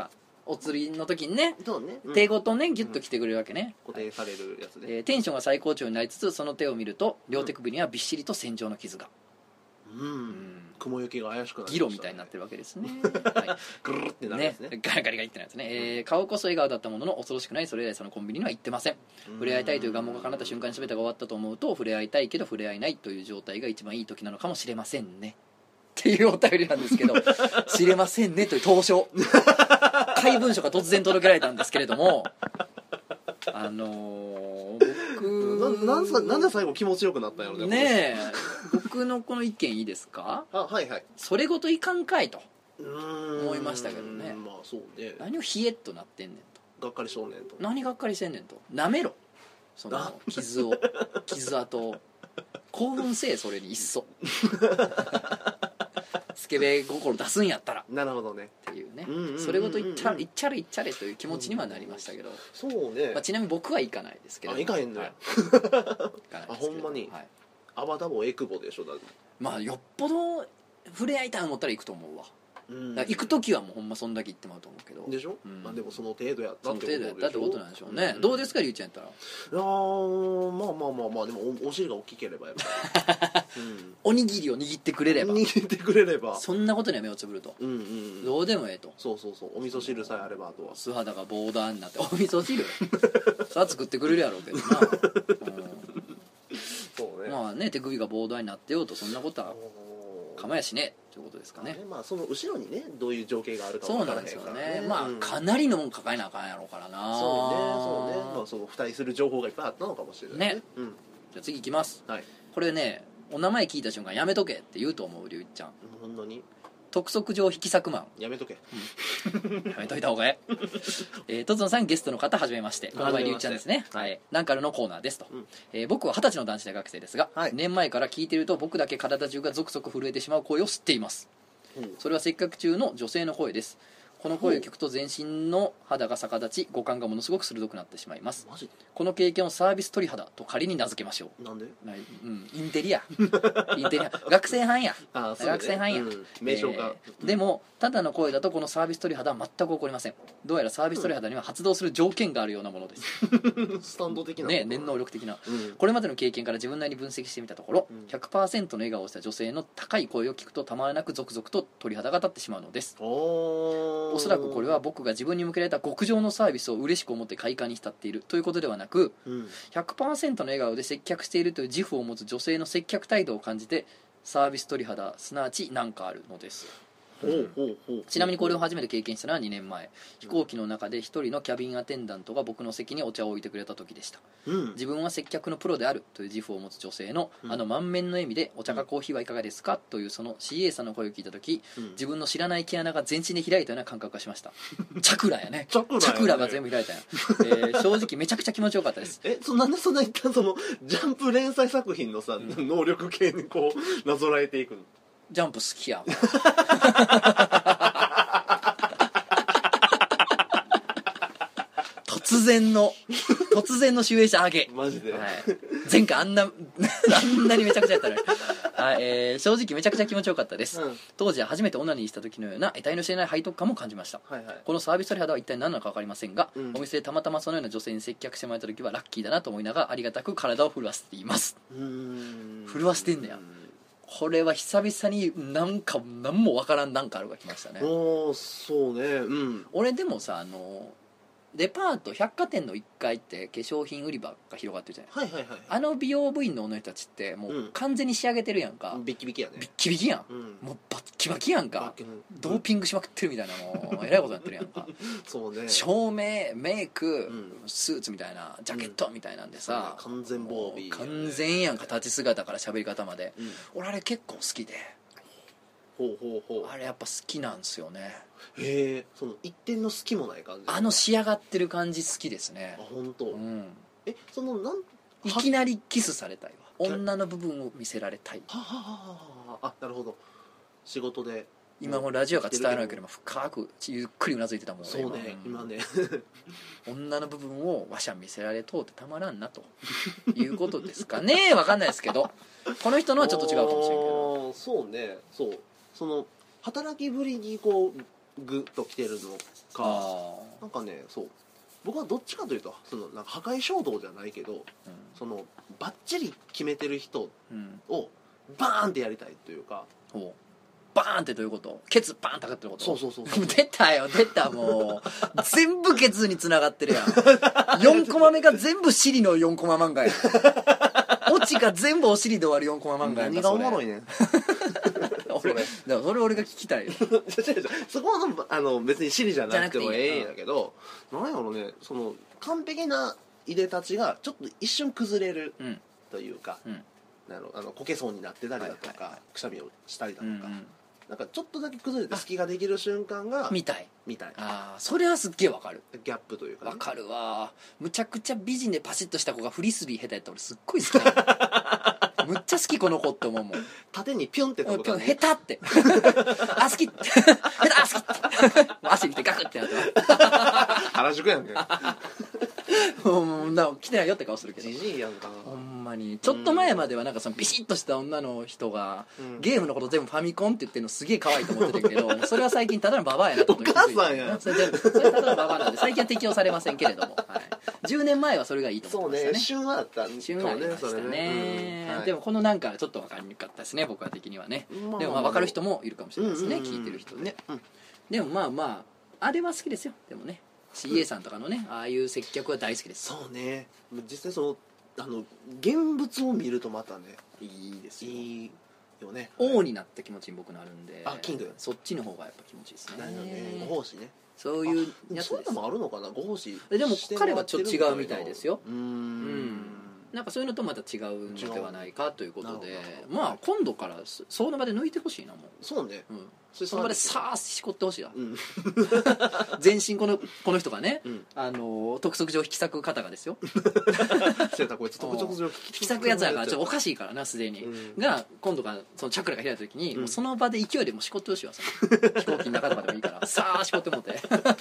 お釣りの時にね、 そうね、うん、 手ごとねギュッと来てくれるわけね、 うん、固定されるやつで、 えー、テンションが最高潮になりつつその手を見ると両手首にはびっしりと線状の傷が、 うん、うん、雲行きが怪しくなりましたね。 ギロみたいになってるわけですね、はい、 グルルってなるんですね、 ね、ガリガリガリってなるんですね、えー、顔こそ笑顔だったものの恐ろしくないそれ以来そのコンビニには行ってません。触れ合いたいという願望が叶った瞬間に全てが終わったと思うと触れ合いたいけど触れ合えないという状態が一番いい時なのかもしれませんねっていうお便りなんですけど知れませんねという当初怪文書が突然届けられたんですけれども、あのー、僕な, なん, なんで最後気持ちよくなったんやろね。 ねえ僕のこの意見いいですか。 あ、はいはい。 それごといかんかいと思いましたけどね。 まあそうね。 何を冷えっとなってんねんと。 がっかり少年と。 何がっかりしてんねんと。なめろその傷を傷跡を興奮せえそれにいっそスケベ心出すんやったらなるほどねっていうね、 うんうんうんうん、 それごといっちゃれいっちゃれいっちゃれという気持ちにはなりましたけど、 そうね、 まあ、ちなみに僕は行かないですけど、 あ行かへんのや、 はい、行かないですけどあほんまに、 はい、 アバダボエクボでしょだって。 まあよっぽど触れ合いたいと思ったら行くと思うわ、 うん、 だから行く時はもうほんまそんだけ行ってまうと思うけどでしょ、うんまあ、でもその程度やったってことでしょ。 その程度やったってことなんでしょうね、うん、どうですかりゅうちゃんやったら。 いやまあまあまあまあでも お, お尻が大きければやっぱり、うん、 おにぎりを握ってくれれば握ってくれればそんなことには目をつぶると、 うんうんうん、 どうでもええと。 そうそうそうお味噌汁さえあればあとは素肌がボーダーになってお味噌汁さあ作ってくれるやろうけどな、うん、 そうね、 まあね手首がボーダーになってようとそんなことは構やしねということですかね。 まあその後ろにねどういう情景があるか分からへんからね。 そうなんですよね、まあ、うん、かなりのもん抱えなあかんやろうからな。 そうねそうね、まあ、その付帯する情報がいっぱいあったのかもしれないね。ね、うん、 じゃあ次いきます、はい、これねお名前聞いた瞬間やめとけって言うと思うりゅうちゃん。 ほんのに督促状引き裂くマンやめとけ、 うん、やめといた方がええとつのさんゲストの方はじめまして、この前りゅうちゃんですね、はい、ナンカルのコーナーですと、うんえー、僕は二十歳の男子大学生ですが、はい、年前から聞いていると僕だけ体中がゾクゾク震えてしまう声を知っています、うん、それは接客中の女性の声です。この声を聞くと全身の肌が逆立ち五感がものすごく鋭くなってしまいます。マジでこの経験をサービス鳥肌と仮に名付けましょう。 なんで、 うん、インテリアインテリア学生班やあ、ね、学生班や、うん、 名称が、 えー、でもただの声だとこのサービス鳥肌は全く起こりません。どうやらサービス鳥肌には発動する条件があるようなものですスタンド的なね、念能力的な、うん、これまでの経験から自分なりに分析してみたところ、うん、ひゃくパーセント の笑顔をした女性の高い声を聞くとたまらなくゾクゾクと鳥肌が立ってしまうのです。お, おそらくこれは僕が自分に向けられた極上のサービスを嬉しく思って快感に浸っているということではなく、うん、ひゃくパーセント の笑顔で接客しているという自負を持つ女性の接客態度を感じてサービス鳥肌すなわちなんかあるのです。うん、ちなみにこれを初めて経験したのはにねんまえ、飛行機の中で一人のキャビンアテンダントが僕の席にお茶を置いてくれた時でした、うん、自分は接客のプロであるという自負を持つ女性の、うん、あの満面の笑みでお茶かコーヒーはいかがですかというその シーエー さんの声を聞いた時、うん、自分の知らない毛穴が全身で開いたような感覚がしましたチャクラやねチャクラやね、チャクラが全部開いたやん、えー、正直めちゃくちゃ気持ちよかったですえそなんでそんな一旦そのジャンプ連載作品のさ、うん、能力系にこうなぞらえていくの。 ジャンプ好きや突然の突然の集英社上げマジで、はい、 前回あんなあんなにめちゃくちゃやったのに、はいえー、正直めちゃくちゃ気持ちよかったです、うん、当時は初めてオナニーした時のような得体の知れない背徳感も感じました、はいはい、このサービス鳥肌は一体何なのか分かりませんが、うん、お店でたまたまそのような女性に接客してもらえた時はラッキーだなと思いながらありがたく体を震わせています。うーん震わせてんねや。これは久々になんか何もわからんなんかあるが来ましたね。 おーそうね、うん、 俺でもさあのデパート百貨店のいっかいって化粧品売り場が広がってるじゃない、はいはいはい、あの美容部員の女の人たちってもう完全に仕上げてるやんか、 うん、ビッキビキやねビッキビキやん、うん、もうバッキバキやんか、うん、ドーピングしまくってるみたいなもうえらいことになってるやんかそうね照明メイク、うん、スーツみたいなジャケットみたいなんでさ、 うん、完全防備、ね、 完全やんか立ち姿から喋り方まで、うん、俺あれ結構好きでほうほうほうあれやっぱ好きなんですよね。 へえその一点の好きもない感じあの仕上がってる感じ好きですね。 あ本当、うん、えそのなんいきなりキスされたいわ女の部分を見せられたいははははあなるほど仕事で今もラジオが伝わらないけども深くゆっくりうなずいてたもんねそうね今ね女の部分をわしゃ見せられとうってたまらんなということですかねわかんないですけどこの人のはちょっと違うかもしれんけどそうねそうその働きぶりにこうグッときてるのか、なんかね、そう僕はどっちかというとそのなんか破壊衝動じゃないけど、うん、そのバッチリ決めてる人をバーンってやりたいというか、 うん、バーンってどういうこと？ケツバーンって上がってること？ そうそうそうそう。 出たよ出た、もう全部ケツに繋がってるやん。よんコマ目が全部尻のよんコマ漫画やん。オチが全部お尻で終わるよんコマ漫画やん。 何がおもろいねん。 それだからそれ俺が聞きたいよ。 そこのあの別に尻じゃなくてもええんやけど、なんやろね、その完璧ないでたちがちょっと一瞬崩れるというか、うん、なんやろあのこけそうになってたりだとか、はいはいはい、くしゃみをしたりだとか、うんうん、なんかちょっとだけ崩れて隙ができる瞬間が見たい見たい。 ああ、それはすっげえわかる。 ギャップというか、 ね、わかるわ。むちゃくちゃ美人でパシッとした子がフリスビー下手やったら俺すっごい好きだ。むっちゃ好きこの子って思うもん。 縦にピュンって飛ぶ感じ。下手ってあ好き下手あ好き足見てガクってなって原宿やんけ。 もうな来てないよって顔するけど。 ジジイやんか。 ほんまにちょっと前まではなんかそのビシッとした女の人が、うん、ゲームのこと全部ファミコンって言ってるのすげえ可愛いと思ってたけど、それは最近ただのババアやなと思って。 お母さんやん。 それそれただのババアなんで最近は適用されませんけれども、はい、じゅうねんまえはそれがいいと思ってましたね。 そうね、旬はあったんね。旬はありましたね、うんはい、でもこのなんかちょっと分かりにくかったですね僕は的にはね、まあ、でもまあ分かる人もいるかもしれないですね、うんうんうん、聞いてる人ね、うん、でもまあまああれは好きですよ。でもね シーエー さんとかのねああいう接客は大好きです。 そうね、実際そのあの現物を見るとまたねいいですよ。 いいよね。 王になった気持ちに僕なるんで、 あキングそっちの方がやっぱ気持ちいいですね。 なるほどね、ご奉仕ね。 そういうやつです。 そういうのもあるのかな、ご奉仕。 でも彼はちょっと違うみたいですよ。 うーん、うんなんかそういうのとまた違うのではないかということで、まあ今度からその場で抜いてほしいなもん。 そうね、うん、 その場でさあしこってほしいな、 うん、 全身このこの人がね、うん、あの督促状引き裂く方がですよ。 せたこいつ督促状引き裂くやつやからちょっとおかしいからなすでに、うん、が今度からそのチャクラが開いた時に、うん、もうその場で勢いでもうしこってほしいわ。飛行機の中とかでもいいからさあしこってもって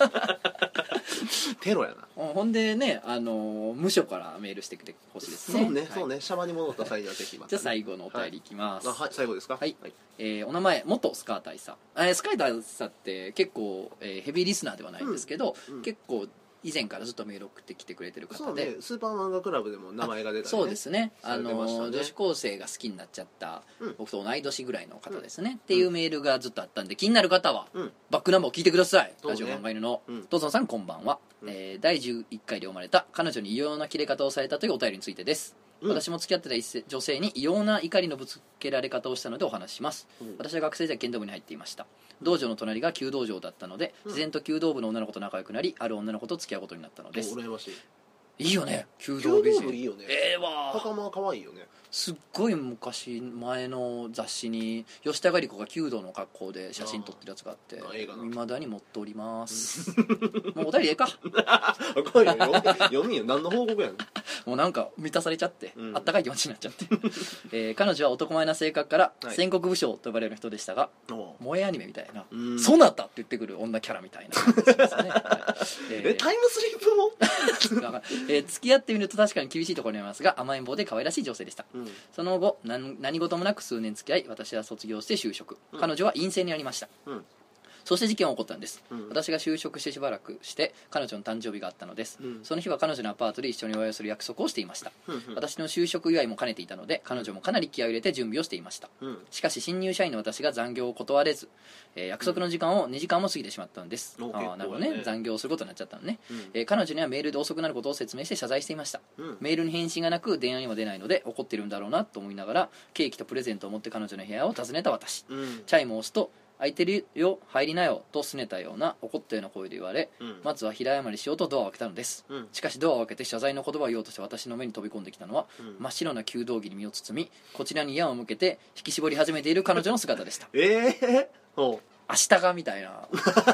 テロやな。 ほんでね、あの無所からメールしてきてほしいですね。 そうね、 はい、 そうね、シャバに戻った際にはぜひまた、ね、 じゃあ最後のお便りいきます。 はい、あはい、最後ですか。 はい、はい、えー、お名前元スカー大佐、えー、スカー大佐って結構、えー、ヘビーリスナーではないんですけど、うんうん、結構以前からずっとメール送ってきてくれてる方で、 そうね、スーパー漫画クラブでも名前が出たり、ね、 そうですね、あの女子高生が好きになっちゃった、うん、僕と同い年ぐらいの方ですね、うん、っていうメールがずっとあったんで気になる方は、うん、バックナンバーを聞いてください、ね、ラジオ漫画犬の、うん、トーソンさんこんばんは、うん、えー、だいじゅういっかいで読まれた彼女に異様な切れ方をされたというお便りについてです。うん、私も付き合ってた女性に異様な怒りのぶつけられ方をしたのでお話しします、うん、私は学生時代剣道部に入っていました。道場の隣が弓道場だったので、うん、自然と弓道部の女の子と仲良くなり、ある女の子と付き合うことになったのです。 羨ましい。 いいよね、弓道美人。 弓道部いいよね。 ええー、わー。 袴は可愛いよね。 すっごい昔前の雑誌に吉田狩子が弓道の格好で写真撮ってるやつがあっていまだに持っております。もうお便りええか。 読みよ、何の報告やねん。 もうなんか満たされちゃって、うん、あったかい気持ちになっちゃって、えー、彼女は男前な性格から戦国武将と呼ばれる人でしたが、はい、萌えアニメみたいな、そなたって言ってくる女キャラみたいな感じですね。はい、 えー、えタイムスリップもえー、付き合ってみると確かに厳しいところにありますが甘えん坊で可愛らしい女性でした、うん、その後 何, 何事もなく数年付き合い私は卒業して就職、うん、彼女は陰性にありました、うん、そして事件は起こったんです、うん、私が就職してしばらくして彼女の誕生日があったのです、うん、その日は彼女のアパートで一緒にお祝いをする約束をしていました、うん、私の就職祝いも兼ねていたので彼女もかなり気合を入れて準備をしていました、うん、しかし新入社員の私が残業を断れず、えー、約束の時間をにじかんも過ぎてしまったのです、うん、あなるほどね、残業することになっちゃったのね、うんえー、彼女にはメールで遅くなることを説明して謝罪していました、うん、メールに返信がなく電話にも出ないので怒ってるんだろうなと思いながらケーキとプレゼントを持って彼女の部屋を訪ねた私、うん、チャイムを押すと空いてるよ入りなよと拗ねたような怒ったような声で言われ、うん、まずは平謝りしようとドアを開けたのです、うん、しかしドアを開けて謝罪の言葉を言おうとして私の目に飛び込んできたのは、うん、真っ白な弓道着に身を包みこちらに矢を向けて引き絞り始めている彼女の姿でした。 えー、お明日がみたいな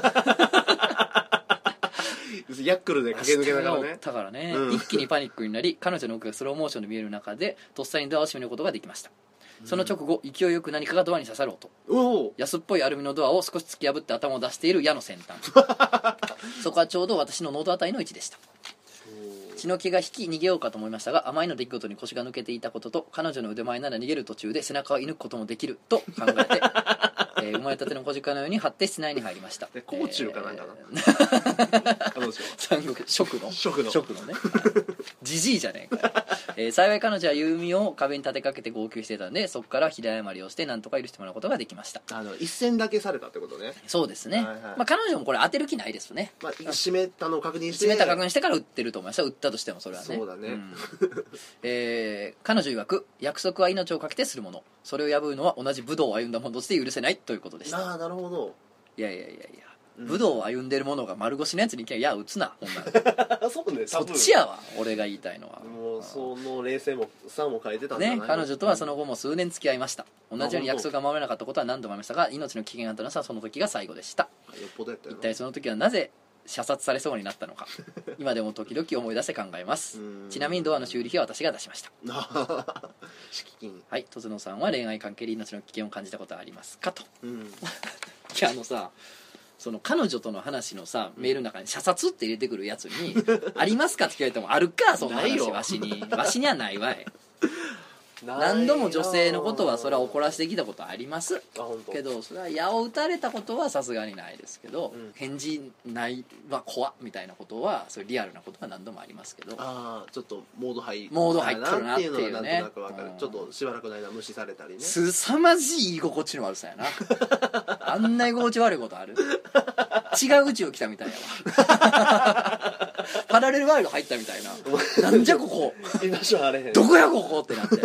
ヤックルで駆け抜けながらねだからね、うん、一気にパニックになり彼女の奥がスローモーションで見える中でとっさにドアを閉めることができました。その直後勢いよく何かがドアに刺さろうとお安っぽいアルミのドアを少し突き破って頭を出している矢の先端そこはちょうど私の喉あたりの位置でした。血の気が引き逃げようかと思いましたがあまりの出来事に腰が抜けていたことと彼女の腕前なら逃げる途中で背中を射抜くこともできると考えてえー、生まれたての小鹿のように張って室内に入りました。 で甲虫かなんかな、えー、三国食の食の食のねじじいじゃねえか、えー、幸い彼女は弓を壁に立てかけて号泣していたので、そこから平謝りをしてなんとか許してもらうことができました。 あの一戦だけされたってことね。 そうですね、はいはい、まあ、彼女もこれ当てる気ないですね、 まあ、締めたのを確認して締めた確認してから撃ってると思います。撃ったとしてもそれはね。 そうだね、うん、 えー、彼女曰く約束は命をかけてするもの、それを破るのは同じ武道を歩んだ者として許せないということでした。 ああ、なるほど。 いやいやいやいや、うん、武道を歩んでる者が丸腰のやつにいきゃいや撃つな、ほんならそうね、 そっちやわ俺が言いたいのは。 もうその冷静もさも書いてたんだね。 彼女とはその後も数年付き合いました。同じように約束が守れなかったことは何度もありましたが、命の危険があったのはその時が最後でした。 よっぽどやったよな。 一体その時はなぜ射殺されそうになったのか今でも時々思い出して考えます。ちなみにドアの修理費は私が出しました敷金。はい、 とつのさんは恋愛関係で命の危険を感じたことはありますかと、うん、いやあのさ、その彼女との話のさメールの中に射殺って入れてくるやつにありますかって聞かれてもあるか、そんな話わしにわしにはないわい何度も女性のことはそれは怒らせてきたことありますけど、それは矢を打たれたことはさすがにないですけど、うん、返事ないは怖っみたいなことは、そういうリアルなことは何度もありますけど、 ああちょっとモード入モード入ってるなっていうのはなんとなく分かる、うん、ちょっとしばらくの間無視されたりね、 すさまじい居心地の悪さやなあんな居心地悪いことある違う宇宙来たみたいやわパラレルワールド入ったみたいななんじゃここ居場所あれへん、 どこやここってなって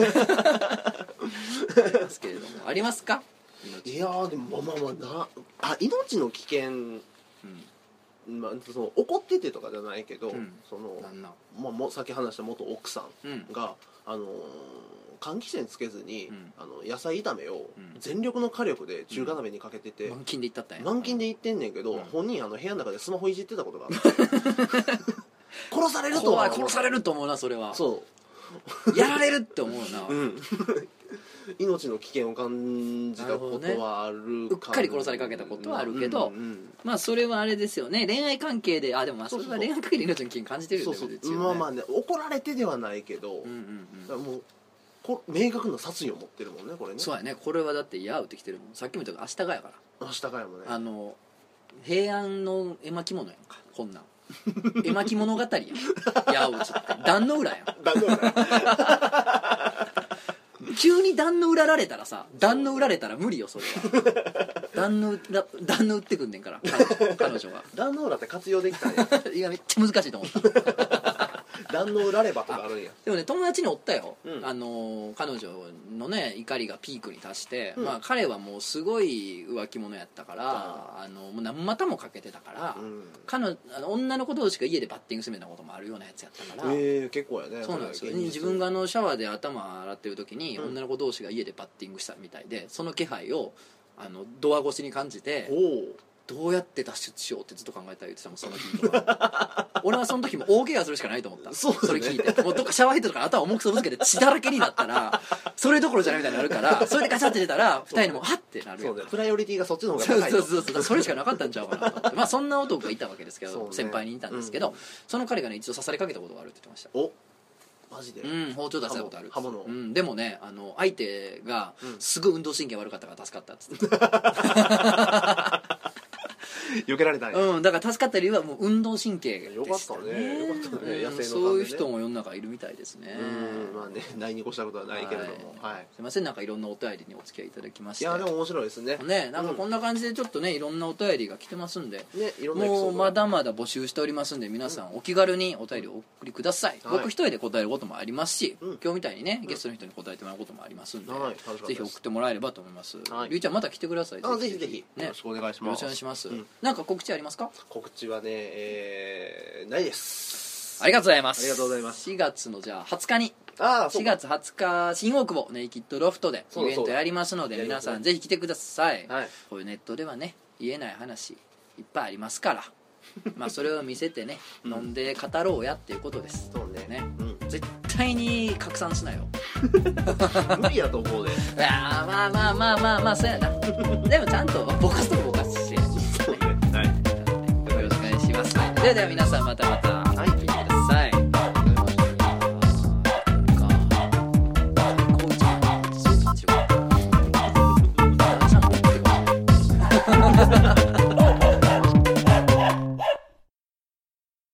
ですけれども、ありますか？ いやーでもまあまあまあなあ、命の危険、うんまあ、その怒っててとかじゃないけど、うん、そのまあ、もさっき話した元奥さんが、うん、あのー、換気扇つけずに、うん、あの野菜炒めを全力の火力で中華鍋にかけてて、うん、 満勤でいったったんや、 満勤でいってんねんけど、うん、本人あの部屋の中でスマホいじってたことがある殺されると怖い、殺されると思うなそれは。そうやられるって思うな、うん命の危険を感じたことはあるか、ね、 うっかり殺されかけたことはあるけど、うんうん、まあそれはあれですよね、恋愛関係で、あでもまあそれは恋愛関係で命の危険感じてるよね。 そうそう、まあまあね、怒られてではないけど、うんうんうん、もうこ明確な殺意を持ってるもんねこれね。 そうやね、これはだって矢打ってきてるもん。さっきも言ったけど足利やから、 足利やもんね、 あの平安の絵巻物やんかこんなん絵巻物語やん矢を打つって壇の浦やん壇の浦急に壇の裏られたらさ、壇の裏れたら無理よそれは壇の裏壇の打ってくんねんから彼女が壇の裏って活用できたんやいやめっちゃ難しいと思った壇の裏ればとかあるんや。 でもね友達におったよ、うん、あの彼女のね怒りがピークに達して、うん、まあ彼はもうすごい浮気者やったから、うん、あのもう何股もかけてたから、うん、彼女あの女の子同士が家でバッティングするみたいなこともあるようなやつやったから、 えー、結構やね。 そうなんですよ。自分があのシャワーで頭洗ってる時に、うん、女の子同士が家でバッティングしたみたいで、その気配をあのドア越しに感じて、どうやって脱出しようってずっと考えたら言ってたもんその日とか俺はその時も大怪我するしかないと思った。 そ, う、ね、それ聞いてもうどっかシャワーヘッドとか頭重くそぶつけて血だらけになったらそれどころじゃないみたいになるから、それでガチャって出たらふたりにもハッてなるよ。 そう、ね、プライオリティがそっちの方が高い。 そうそうそうそう、それしかなかったんちゃうかなと思ってまあそんな男がいたわけですけど、ね、先輩にいたんですけど、うん、その彼がね一度刺されかけたことがあるって言ってました。 おマジで、 うん、包丁出したことある。 刃物、 うん、でもねあの相手がすごい運動神経悪かったから助かったっつって避けられたんや。 うん、だから助かった理由はもう運動神経でしたね。 よかったね、よかったね、 うん、野生の感じで、ね、そういう人も世の中いるみたいですね。 うん、まあね、ないに越したことはないけれども、はいはい、 すいません、なんかいろんなお便りにお付き合いいただきまして。 いやでも面白いですね。 ね、なんかこんな感じでちょっとねいろんなお便りが来てますんで、 ね、いろんなエピソードもうまだまだ募集しておりますんで、皆さんお気軽にお便りをお送りください、うん、僕一人で答えることもありますし、はい、今日みたいにねゲストの人に答えてもらうこともありますんで、はい、ぜひ送ってもらえればと思います、はい、りゅうちゃんまた来てください。 あぜひぜひ、ね、よろしくお願いします。 よろしくお願いします、うん、なんか告知ありますか？ 告知はね、えー、ないです。 ありがとうございます。 ありがとうございます。 しがつのじゃあはつかに、 あしがつはつか新大久保ネイキッドロフトでイベントやりますので、皆さんぜひ来てください、はい、こういうネットではね言えない話いっぱいありますからまあそれを見せてね、うん、飲んで語ろうやっていうことです。 そうね、 ね、うん、絶対に拡散しなよ無理やと思うで。いやまあまあまあまあまあそうやなでもちゃんとぼかすとぼかすし、 そうね、はい、 よろしくお願いします。ではでは皆さんまたまた、はい。